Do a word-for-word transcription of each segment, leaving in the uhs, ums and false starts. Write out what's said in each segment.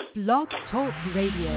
Blog Talk Radio.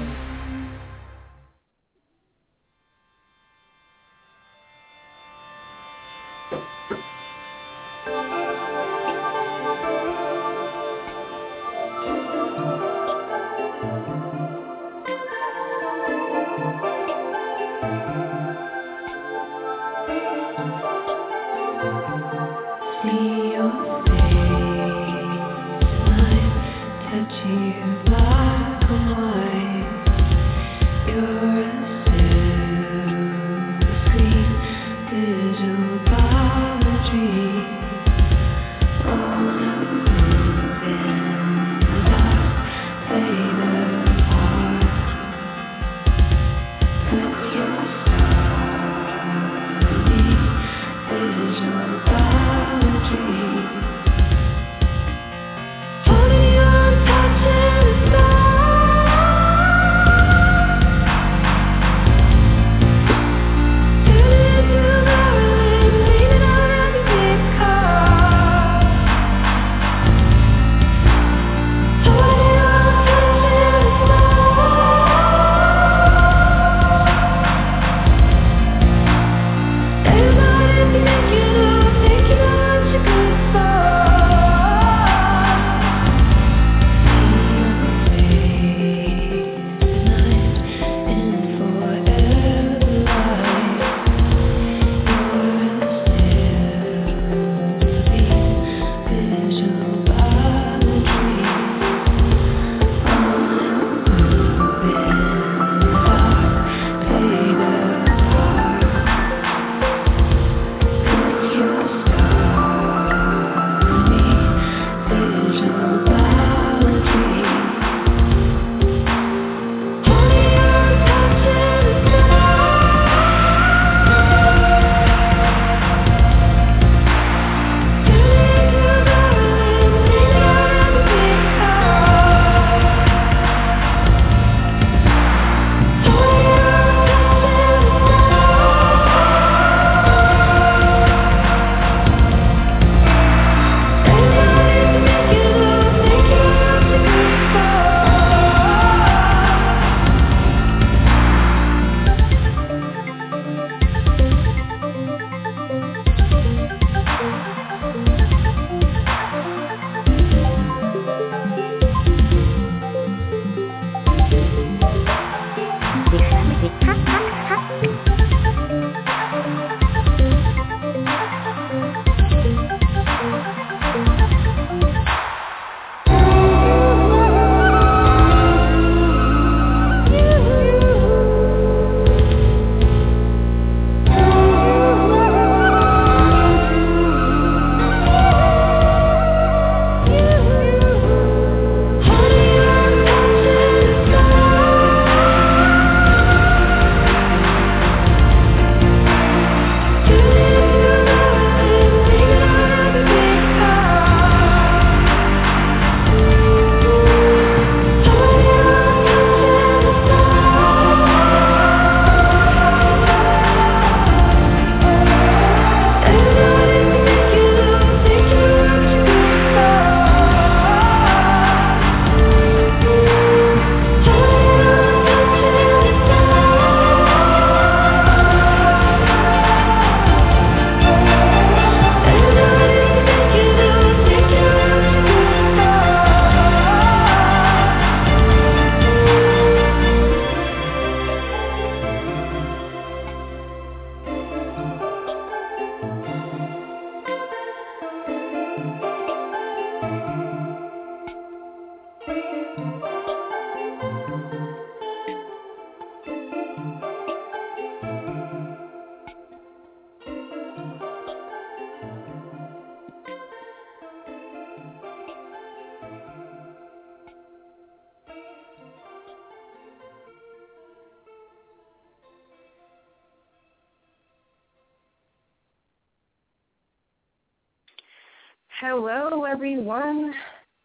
Hello, everyone.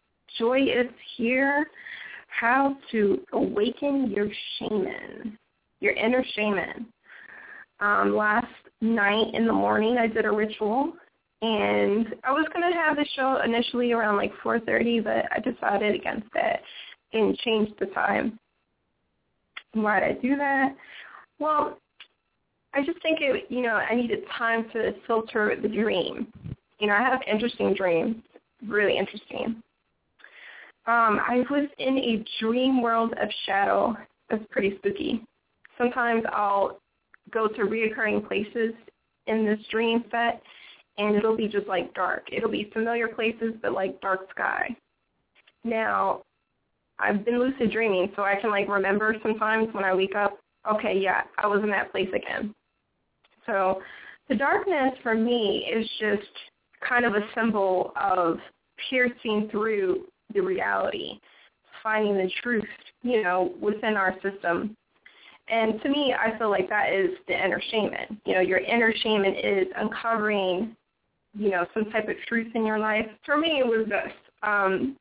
Joy is here. How to awaken your shaman, your inner shaman. Um, last night in the morning, I did a ritual, and I was going to have the show initially around like four thirty, but I decided against it. and change the time. Why did I do that? Well, I just think it, you know, I needed time to filter the dream. You know, I have interesting dreams, really interesting. Um, I was in a dream world of shadow. It's pretty spooky. Sometimes I'll go to reoccurring places in this dream set, and it'll be just like dark. It'll be familiar places, but like dark sky. Now, I've been lucid dreaming, so I can like remember sometimes when I wake up, okay, yeah, I was in that place again. So the darkness for me is just kind of a symbol of piercing through the reality, finding the truth, you know, within our system. And to me, I feel like that is the inner shaman. You know, your inner shaman is uncovering, you know, some type of truth in your life. For me, it was this. Um,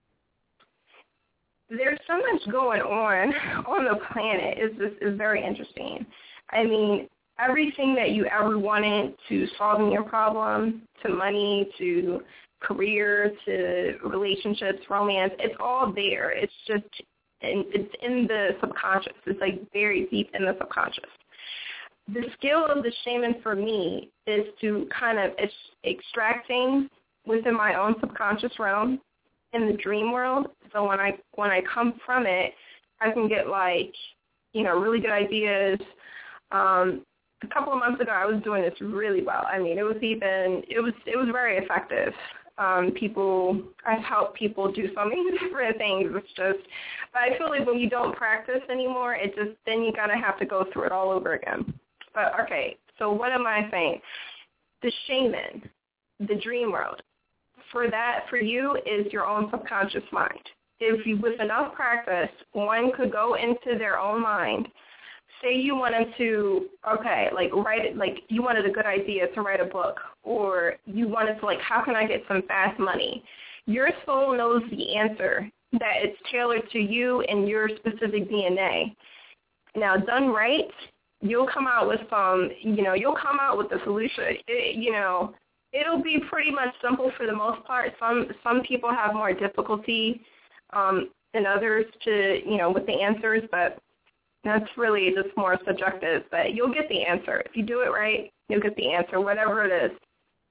there's so much going on on the planet. It's just is very interesting. I mean, everything that you ever wanted to solving your problem, to money, to career, to relationships, romance, it's all there. It's just, in, it's in the subconscious. It's like very deep in the subconscious. The skill of the shaman for me is to kind of ex- extract things within my own subconscious realm in the dream world. So when I when I come from it, I can get like, you know, really good ideas. Um, a couple of months ago, I was doing this really well. I mean, it was even it was it was very effective. Um, people, I've helped people do so many different things. It's just, but I feel like when you don't practice anymore, it just then you gotta have to go through it all over again. But okay, so what am I saying? The shaman, the dream world, for that, for you, is your own subconscious mind. If you, with enough practice, one could go into their own mind. Say you wanted to, okay, like write it, like you wanted a good idea to write a book, or you wanted to, like, how can I get some fast money? Your soul knows the answer, that it's tailored to you and your specific D N A. Now, done right, you'll come out with some, you know, you'll come out with the solution. It, you know, it'll be pretty much simple for the most part. Some some people have more difficulty um, than others to, you know, with the answers, but that's really just more subjective. But you'll get the answer. If you do it right, you'll get the answer, whatever it is.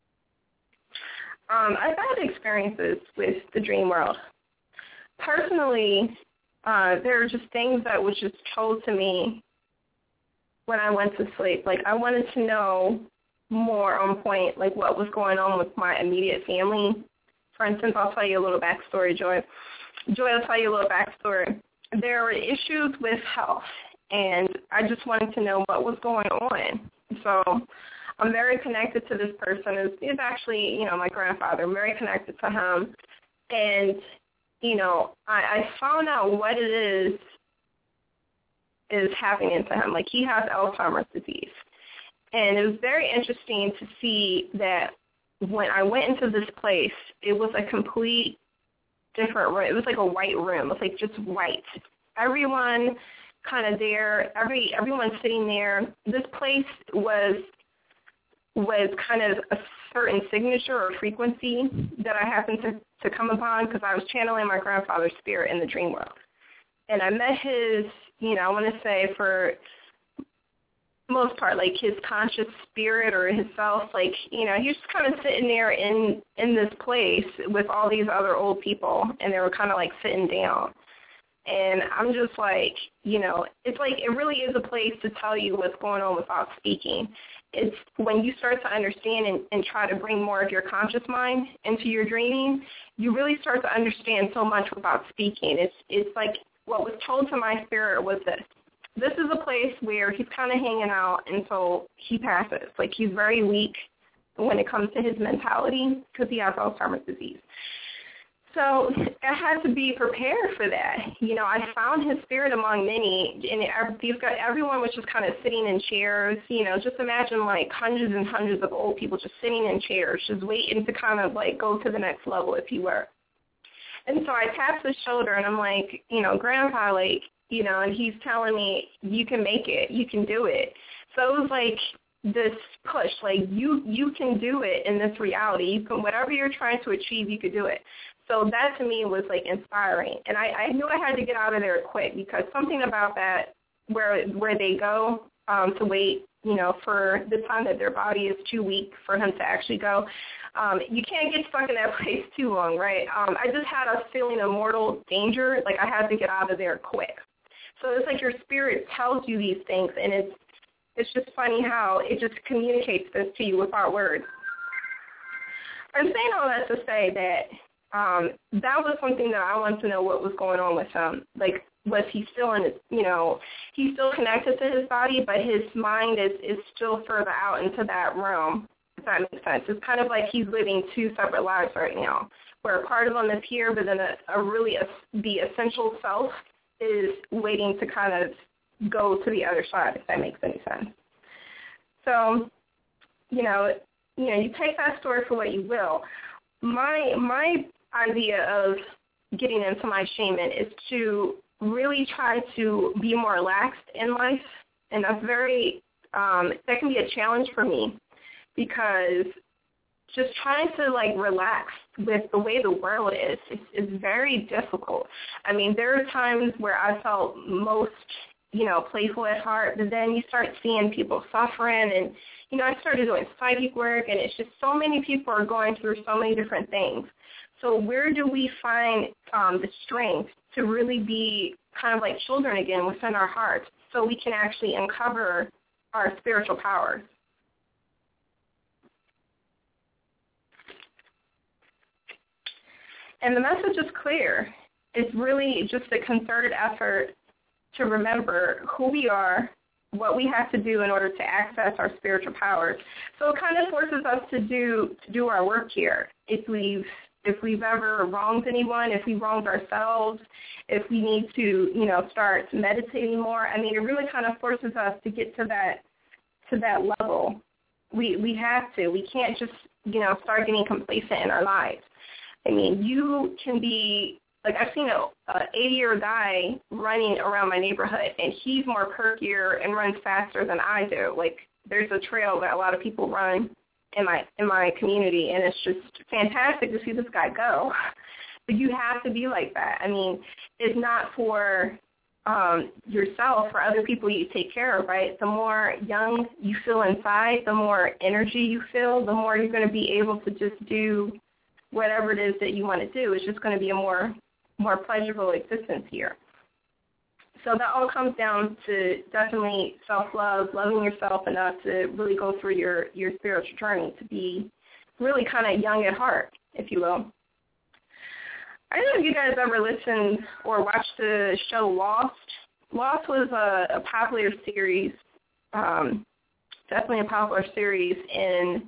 Um, I've had experiences with the dream world. Personally, uh, there are just things that was just told to me when I went to sleep. Like, I wanted to know more on point, like what was going on with my immediate family. For instance, I'll tell you a little backstory, Joy. Joy, I'll tell you a little backstory. There were issues with health, and I just wanted to know what was going on. So I'm very connected to this person. It's, it's actually, you know, my grandfather. I'm very connected to him. And, you know, I, I found out what it is is happening to him. Like, he has Alzheimer's disease. And it was very interesting to see that when I went into this place, it was a complete different room. It was like a white room. It was like just white. Everyone kind of there, every everyone sitting there. This place was was kind of a certain signature or frequency that I happened to, to come upon because I was channeling my grandfather's spirit in the dream world. And I met his, you know, I want to say for most part, like his conscious spirit or his self, like, you know, he was just kind of sitting there in, in this place with all these other old people, and they were kind of like sitting down. And I'm just like, you know, it's like it really is a place to tell you what's going on without speaking. It's when you start to understand and, and try to bring more of your conscious mind into your dreaming, you really start to understand so much without speaking. It's it's like what was told to my spirit was this. This is a place where he's kind of hanging out until he passes. Like, he's very weak when it comes to his mentality because he has Alzheimer's disease. So I had to be prepared for that. You know, I found his spirit among many, and these guys, everyone was just kind of sitting in chairs. You know, just imagine like hundreds and hundreds of old people just sitting in chairs, just waiting to kind of like go to the next level, if you were. And so I tapped his shoulder, and I'm like, you know, Grandpa, like, you know, and he's telling me, you can make it, you can do it. So it was like this push, like you you can do it in this reality. You can, whatever you're trying to achieve, you could do it. So that to me was like inspiring, and I, I knew I had to get out of there quick because something about that where where they go um, to wait, you know, for the time that their body is too weak for him to actually go. Um, you can't get stuck in that place too long, right? Um, I just had a feeling of mortal danger, like I had to get out of there quick. So it's like your spirit tells you these things, and it's it's just funny how it just communicates this to you without words. I'm saying all that to say that um, that was something that I wanted to know what was going on with him. Like, was he still in his, you know, he's still connected to his body, but his mind is, is still further out into that realm, if that makes sense. It's kind of like he's living two separate lives right now, where a part of him is here, but then a, a really, a, the essential self is waiting to kind of go to the other side, if that makes any sense. So, you know, you know, you take that story for what you will. My my idea of getting into my shaman is to really try to be more relaxed in life, and that's very um, that can be a challenge for me because just trying to like relax with the way the world is is, is very difficult. I mean, there are times where I felt most, you know, playful at heart, but then you start seeing people suffering, and you know, I started doing psychic work, and it's just so many people are going through so many different things. So where do we find um, the strength to really be kind of like children again within our hearts so we can actually uncover our spiritual powers? And the message is clear. It's really just a concerted effort to remember who we are, what we have to do in order to access our spiritual powers. So it kind of forces us to do to do our work here. If we've if we've ever wronged anyone, if we wronged ourselves, if we need to, you know, start meditating more. I mean, it really kind of forces us to get to that to that level. We we have to. We can't just, you know, start getting complacent in our lives. I mean, you can be, like I've seen a, a eighty-year guy running around my neighborhood, and he's more perkier and runs faster than I do. Like, there's a trail that a lot of people run in my in my community, and it's just fantastic to see this guy go. But you have to be like that. I mean, it's not for um, yourself, for other people you take care of, right? The more young you feel inside, the more energy you feel, the more you're going to be able to just do whatever it is that you want to do. It's just going to be a more more pleasurable existence here. So that all comes down to definitely self-love, loving yourself enough to really go through your, your spiritual journey, to be really kind of young at heart, if you will. I don't know if you guys ever listened or watched the show Lost. Lost was a, a popular series, um, definitely a popular series in,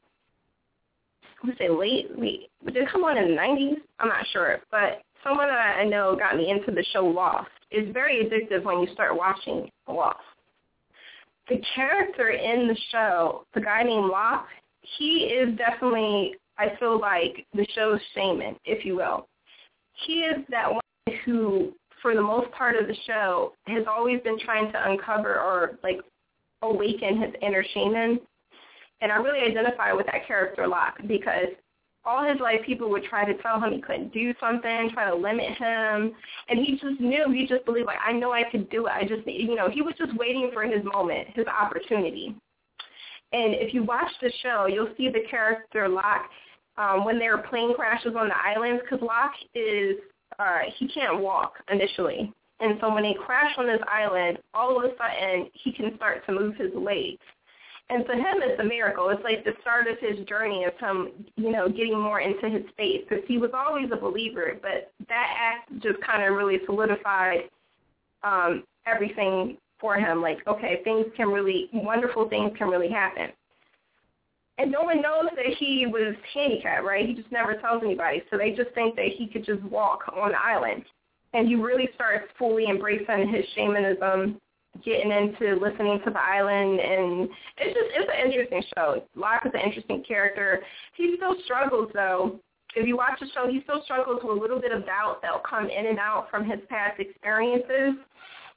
I would say late, late, did it come on in the nineties? I'm not sure, but someone that I know got me into the show Lost. It's very addictive when you start watching Lost. The character in the show, the guy named Locke, he is definitely, I feel like, the show's shaman, if you will. He is that one who, for the most part of the show, has always been trying to uncover or, like, awaken his inner shaman. And I really identify with that character Locke because all his life people would try to tell him he couldn't do something, try to limit him, and he just knew, he just believed, like, I know I could do it. I just, you know, he was just waiting for his moment, his opportunity. And if you watch the show, you'll see the character Locke um, when there are plane crashes on the islands, because Locke is, uh, he can't walk initially. And so when they crash on this island, all of a sudden he can start to move his legs. And to him, it's a miracle. It's like the start of his journey of him, you know, getting more into his faith, because he was always a believer, but that act just kind of really solidified um, everything for him. Like, okay, things can really, wonderful things can really happen. And no one knows that he was handicapped, right? He just never tells anybody. So they just think that he could just walk on the island. And he really starts fully embracing his shamanism, getting into listening to the island, and it's just, it's an interesting show. Locke is an interesting character. He still struggles, though. If you watch the show, he still struggles with a little bit of doubt that will come in and out from his past experiences.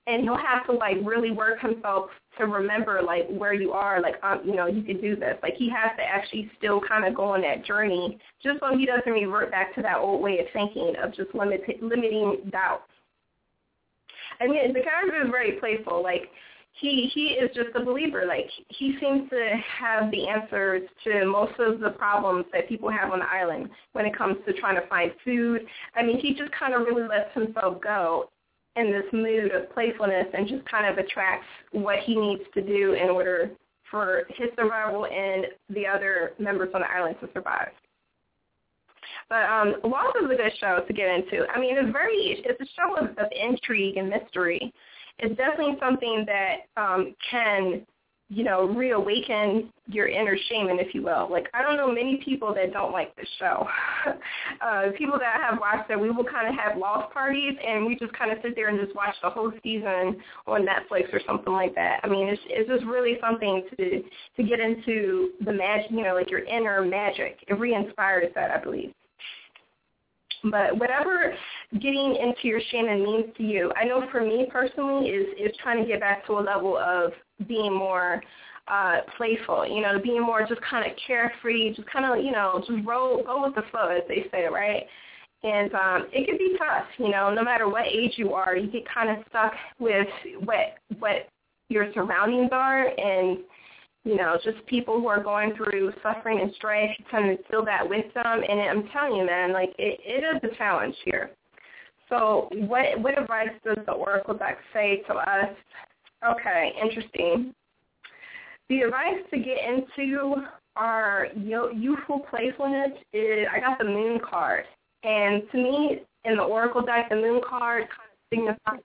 and he'll have to, like, really work himself to remember, like, where you are, like, um, you know, you can do this. Like, he has to actually still kind of go on that journey just so he doesn't revert back to that old way of thinking of just limit, limiting doubt. I mean, the character is very playful. Like, he he is just a believer. Like, he seems to have the answers to most of the problems that people have on the island when it comes to trying to find food. I mean, he just kind of really lets himself go in this mood of playfulness and just kind of attracts what he needs to do in order for his survival and the other members on the island to survive. But um, Lost is a good show to get into. I mean, it's very, it's a show of, of intrigue and mystery. It's definitely something that um, can, you know, reawaken your inner shaman, if you will. Like, I don't know many people that don't like this show. uh, people that have watched it, we will kind of have Lost parties, and we just kind of sit there and just watch the whole season on Netflix or something like that. I mean, it's, it's just really something to to get into the magic, you know, like your inner magic. It re-inspires that, I believe. But whatever getting into your shaman means to you, I know for me personally is, is trying to get back to a level of being more uh, playful, you know, being more just kind of carefree, just kind of, you know, just roll, go with the flow, as they say, right? And um, it can be tough, you know, no matter what age you are, you get kind of stuck with what what your surroundings are and, you know, just people who are going through suffering and strife, you tend to feel that with them. And I'm telling you, man, like, it, it is a challenge here. So what what advice does the Oracle deck say to us? Okay, interesting. The advice to get into our youthful playfulness is, I got the Moon card. And to me, in the Oracle deck, the Moon card kind of signifies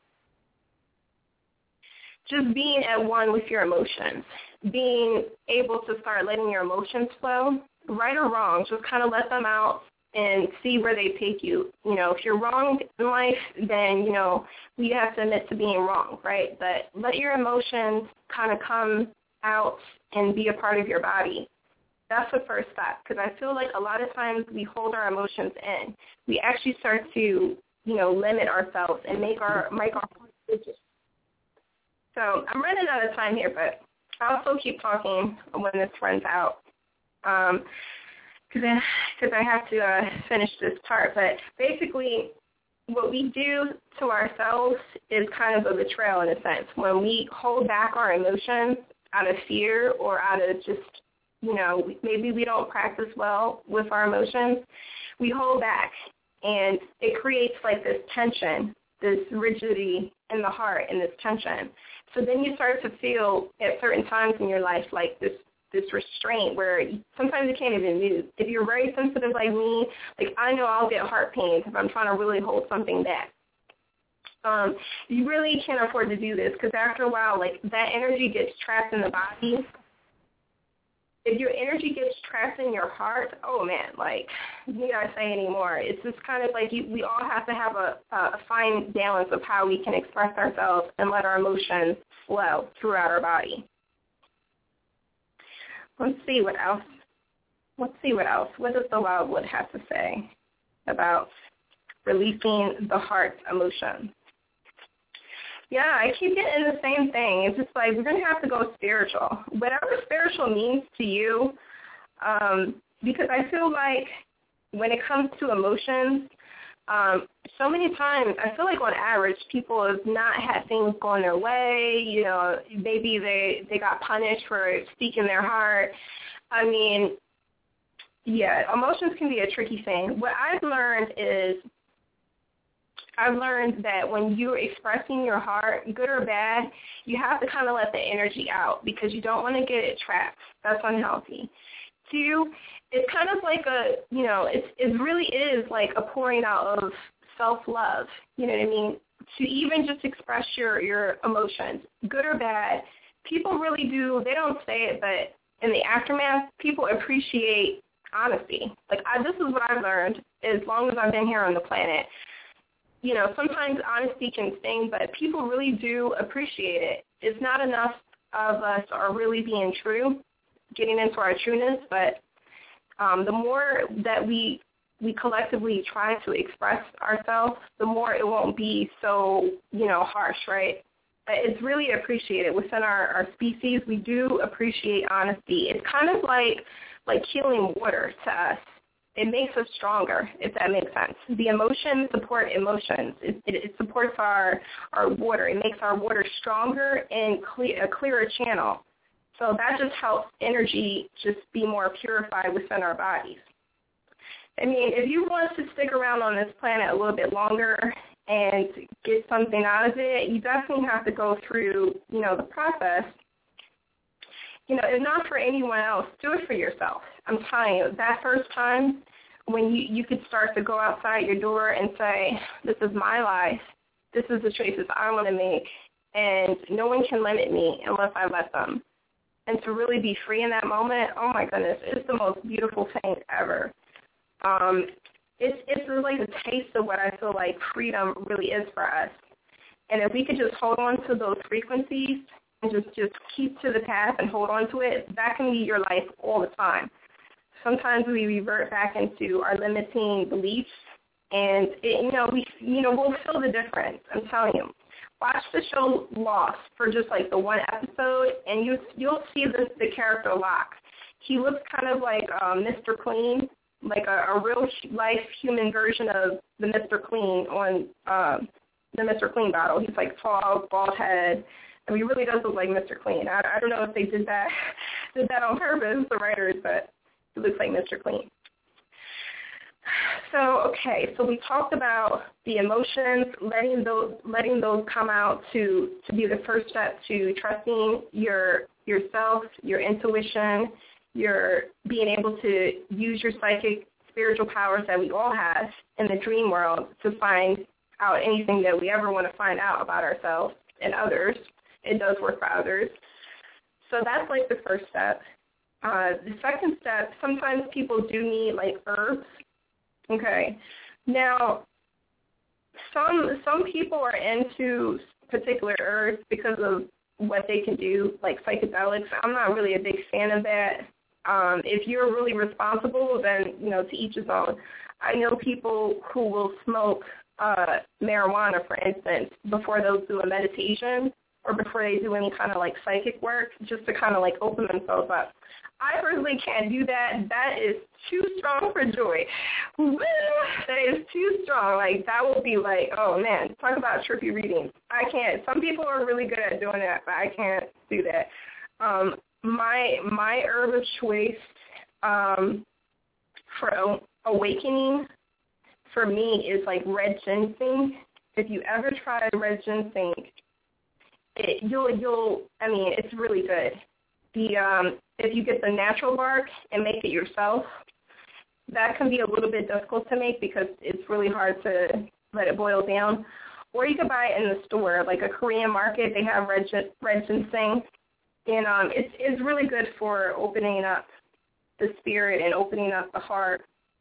just being at one with your emotions, being able to start letting your emotions flow, right or wrong, just kind of let them out and see where they take you. You know, if you're wrong in life, then, you know, we have to admit to being wrong, right? But let your emotions kind of come out and be a part of your body. That's the first step, because I feel like a lot of times we hold our emotions in. We actually start to, you know, limit ourselves and make our make our decisions. So I'm running out of time here, but I'll also keep talking when this runs out, um, because I, I have to uh, finish this part. But basically, what we do to ourselves is kind of a betrayal in a sense. When we hold back our emotions out of fear or out of just, you know, maybe we don't practice well with our emotions, we hold back, and it creates like this tension, this rigidity in the heart and this tension. So then you start to feel at certain times in your life like this this restraint where you, sometimes you can't even move. If you're very sensitive like me, like I know I'll get heart pains if I'm trying to really hold something back. Um, you really can't afford to do this because after a while, like that energy gets trapped in the body. If your energy gets trapped in your heart, oh man, like you need not say anymore. It's just kind of like you, we all have to have a, a fine balance of how we can express ourselves and let our emotions flow throughout our body. Let's see what else. Let's see what else. What does the Wildwood have to say about releasing the heart's emotions? Yeah, I keep getting the same thing. It's just like we're going to have to go spiritual. Whatever spiritual means to you, um, because I feel like when it comes to emotions, um, so many times, I feel like on average, people have not had things going their way. You know, maybe they, they got punished for speaking their heart. I mean, yeah, emotions can be a tricky thing. What I've learned is I've learned that when you're expressing your heart, good or bad, you have to kind of let the energy out because you don't want to get it trapped. That's unhealthy. Two, it's kind of like a, you know, it's, it really is like a pouring out of self-love, you know what I mean, to even just express your, your emotions, good or bad. People really do, they don't say it, but in the aftermath, people appreciate honesty. Like, I, this is what I've learned as long as I've been here on the planet. You know, sometimes honesty can sting, but people really do appreciate it. It's not enough of us are really being true, getting into our trueness, but um, the more that we we collectively try to express ourselves, the more it won't be so, you know, harsh, right? it's really appreciated within our, our species. We do appreciate honesty. It's kind of like like healing water to us. It makes us stronger, if that makes sense. The emotions support emotions. It, it, it supports our, our water. It makes our water stronger and clear, a clearer channel. So that just helps energy just be more purified within our bodies. I mean, if you want to stick around on this planet a little bit longer and get something out of it, you definitely have to go through, you know, the process. You know, if not for anyone else, do it for yourself. I'm telling you, that first time when you, you could start to go outside your door and say, this is my life, this is the choices I want to make, and no one can limit me unless I let them. And to really be free in that moment, oh my goodness, it's the most beautiful thing ever. Um, it's, it's like a taste of what I feel like freedom really is for us. And if we could just hold on to those frequencies and just, just keep to the path and hold on to it, that can be your life all the time. Sometimes we revert back into our limiting beliefs, and it, you know we you know we'll feel the difference. I'm telling you. Watch the show Lost for just like the one episode, and you you'll see the the character Locke. He looks kind of like um, Mister Clean, like a, a real life human version of the Mister Clean on um, the Mister Clean bottle. He's like tall, bald head. I mean, he really does look like Mister Clean. I, I don't know if they did that did that on purpose, the writers, but it looks like Mister Clean. So, okay, so we talked about the emotions, letting those letting those come out to, to be the first step to trusting your yourself, your intuition, your being able to use your psychic spiritual powers that we all have in the dream world to find out anything that we ever want to find out about ourselves and others. It does work for others. So that's like the first step. Uh, the second step, sometimes people do need like herbs. Okay. Now, some some people are into particular herbs because of what they can do, like psychedelics. I'm not really a big fan of that. Um, if you're really responsible, then, you know, to each his own. I know people who will smoke uh, marijuana, for instance, before they'll do a meditation or before they do any kind of like psychic work, just to kind of like open themselves up. I personally can't do that. That is too strong for joy. Woo! That is too strong. Like, that will be like, oh, man, talk about trippy readings. I can't. Some people are really good at doing that, but I can't do that. Um, my my herb of choice um, for awakening for me is like red ginseng. If you ever try red ginseng, it, you'll you'll. I mean, it's really good. The um, if you get the natural bark and make it yourself, that can be a little bit difficult to make because it's really hard to let it boil down. Or you can buy it in the store, like a Korean market. They have red red ginseng, and um, it's it's really good for opening up the spirit and opening up the heart.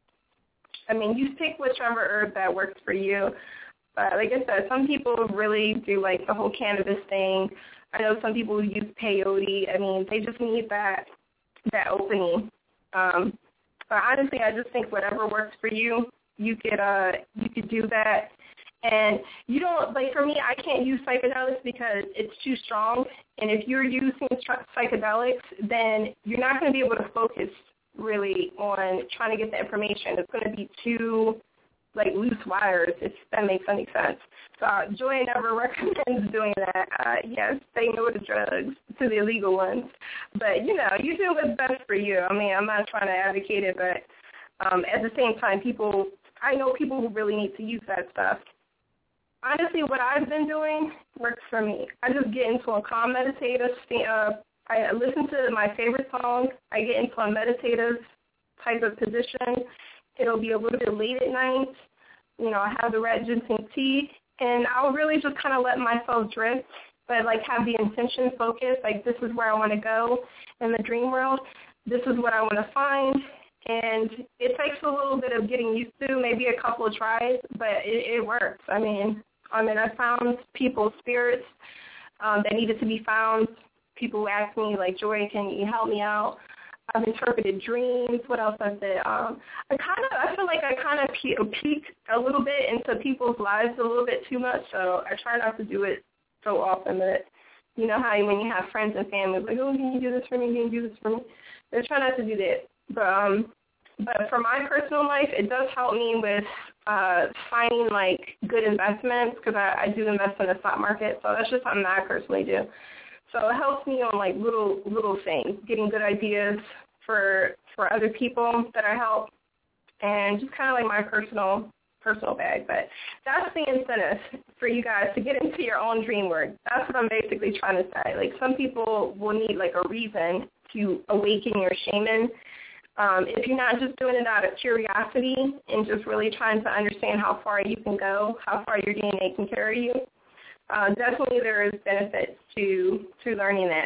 I mean, you pick whichever herb that works for you. But like I said, some people really do like the whole cannabis thing. I know some people who use peyote. I mean, they just need that that opening. Um, but honestly, I just think whatever works for you, you could uh, you could do that. And you don't, like for me, I can't use psychedelics because it's too strong. And if you're using psychedelics, then you're not going to be able to focus really on trying to get the information. It's going to be too like loose wires, if that makes any sense. So uh, Joy never recommends doing that. Uh, yes, say no to drugs, to the illegal ones. But, you know, you do what's best for you. I mean, I'm not trying to advocate it, but um, at the same time, people, I know people who really need to use that stuff. Honestly, what I've been doing works for me. I just get into a calm meditative state. Uh, I listen to my favorite song. I get into a meditative type of position. It'll be a little bit late at night. You know, I have the red ginseng tea, and I'll really just kind of let myself drift, but, like, have the intention focus, like, this is where I want to go in the dream world. This is what I want to find, and it takes a little bit of getting used to, maybe a couple of tries, but it, it works. I mean, I mean, I found people's spirits um, that needed to be found. People who ask me, like, Joy, can you help me out? I've interpreted dreams. What else I did? Um, I kind of, I feel like I kind of pe- peek a little bit into people's lives a little bit too much, so I try not to do it so often, but you know how when you have friends and family, like, oh, can you do this for me? Can you do this for me? They try not to do that. But, um, but for my personal life, it does help me with uh, finding, like, good investments because I, I do invest in the stock market, so that's just something that I personally do. So it helps me on, like, little little things, getting good ideas for for other people that I help, and just kind of like my personal personal bag. But that's the incentive for you guys to get into your own dream work. That's what I'm basically trying to say. Like, some people will need, like, a reason to awaken your shaman. Um, if you're not just doing it out of curiosity and just really trying to understand how far you can go, how far your D N A can carry you, uh, definitely there is benefits to to learning that.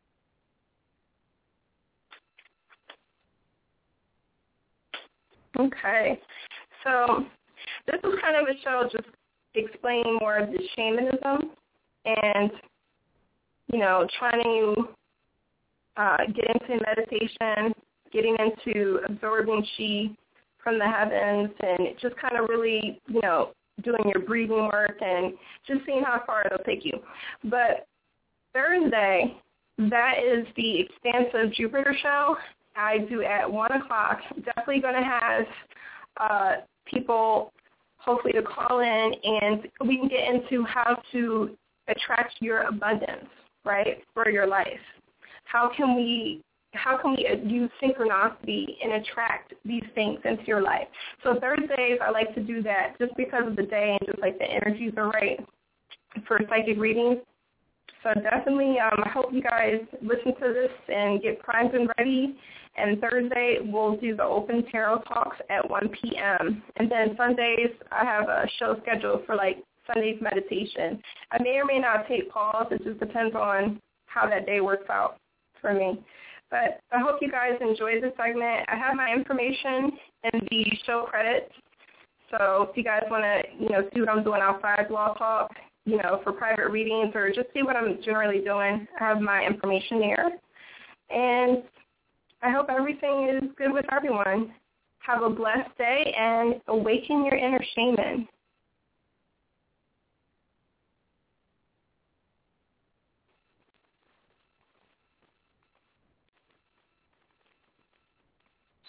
Okay, so this was kind of a show just explaining more of the shamanism and, you know, trying to uh, get into meditation, getting into absorbing chi from the heavens, and just kind of really, you know, doing your breathing work and just seeing how far it'll take you. But Thursday, that is the expansive Jupiter show. I do at one o'clock. Definitely going to have uh, people hopefully to call in, and we can get into how to attract your abundance, right, for your life. How can we how can we use synchronicity and attract these things into your life? So Thursdays, I like to do that just because of the day and just like the energies are right for psychic readings. So definitely, um, I hope you guys listen to this and get primed and ready. And Thursday, we'll do the open tarot talks at one p.m. And then Sundays, I have a show scheduled for, like, Sunday's meditation. I may or may not take calls. It just depends on how that day works out for me. But I hope you guys enjoyed this segment. I have my information in the show credits. So if you guys want to, you know, see what I'm doing outside Blog Talk, you know, for private readings or just see what I'm generally doing, I have my information there. And I hope everything is good with everyone. Have a blessed day and awaken your inner shaman.